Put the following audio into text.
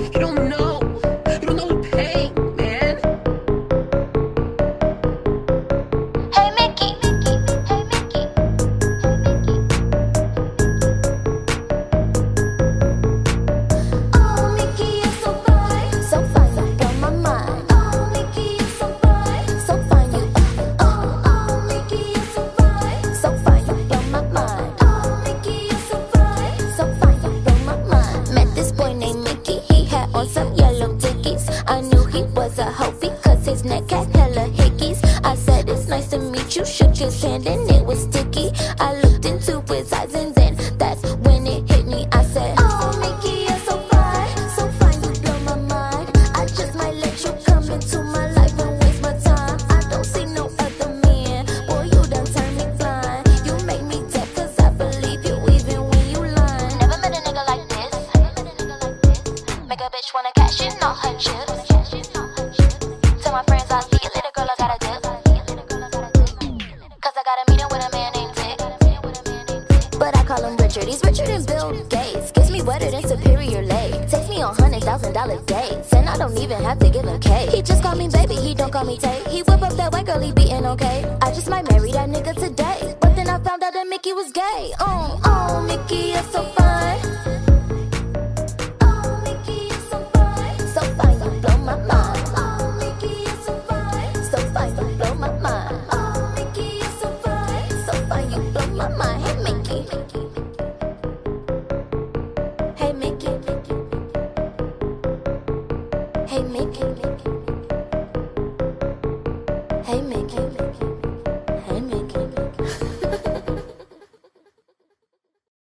You don't know. You don't know the pain, man. Hey Mickey, hey Mickey, oh Mickey, you're so fine, you blow my mind. Oh Mickey, you're so fine, you. Oh Mickey, you're so fine, you blow my mind. Oh Mickey, you're so fine, you blow my mind. Met this boy named Mickey, he had on some yellow dickies. I knew he was a hoe because his neck had hella hickeys. I said it's nice to meet you, shook his hand and it was sticky. I looked into his eyes and then that's when it hit me. I said, oh Mickey, you're so fine, you blow my mind. I just might let you come into my life and waste my time. I don't see no other man, boy you done turned me blind. You make me deaf cause I believe you even when you lying. Never met a nigga like this. Make a bitch wanna cash in all her chips. Tell my friends I'll see you later, girl, I gotta dip. Cause I got a meeting with a man named Dick. But I call him Richard, he's richer than Bill Gates. Gets me wetter than Superior Lake. Takes me on $100,000 dates, and I don't even have to give him cake. He just call me baby, he don't call me Tate. He whip up that white girl, he beatin' okay. I just might marry that nigga today.